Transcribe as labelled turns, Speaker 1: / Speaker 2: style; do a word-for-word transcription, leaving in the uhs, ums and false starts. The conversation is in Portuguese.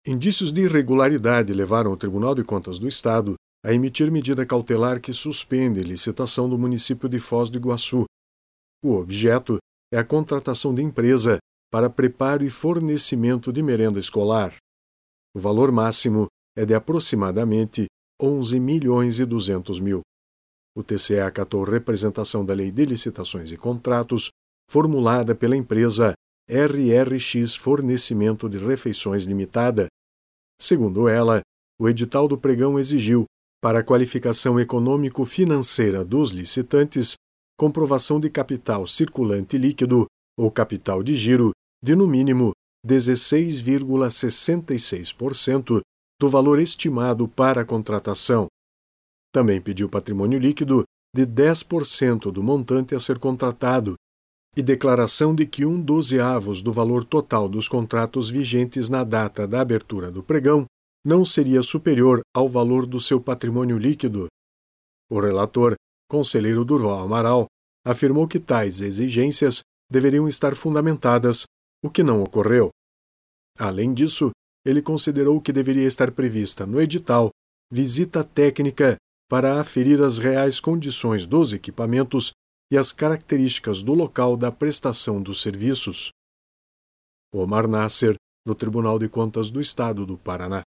Speaker 1: Indícios de irregularidade levaram o Tribunal de Contas do Estado a emitir medida cautelar que suspende licitação do município de Foz do Iguaçu. O objeto é a contratação de empresa para preparo e fornecimento de merenda escolar. O valor máximo é de aproximadamente onze milhões e duzentos mil. O T C E acatou representação da Lei de Licitações e Contratos, formulada pela empresa R R X Fornecimento de Refeições Limitada. Segundo ela, o edital do pregão exigiu, para a qualificação econômico-financeira dos licitantes, comprovação de capital circulante líquido ou capital de giro de, no mínimo, dezesseis vírgula sessenta e seis por cento do valor estimado para a contratação. Também pediu patrimônio líquido de dez por cento do montante a ser contratado e declaração de que um dozeavos do valor total dos contratos vigentes na data da abertura do pregão não seria superior ao valor do seu patrimônio líquido. O relator, conselheiro Durval Amaral, afirmou que tais exigências deveriam estar fundamentadas, o que não ocorreu. Além disso, ele considerou que deveria estar prevista no edital visita técnica para aferir as reais condições dos equipamentos e as características do local da prestação dos serviços. Omar Nasser, do Tribunal de Contas do Estado do Paraná.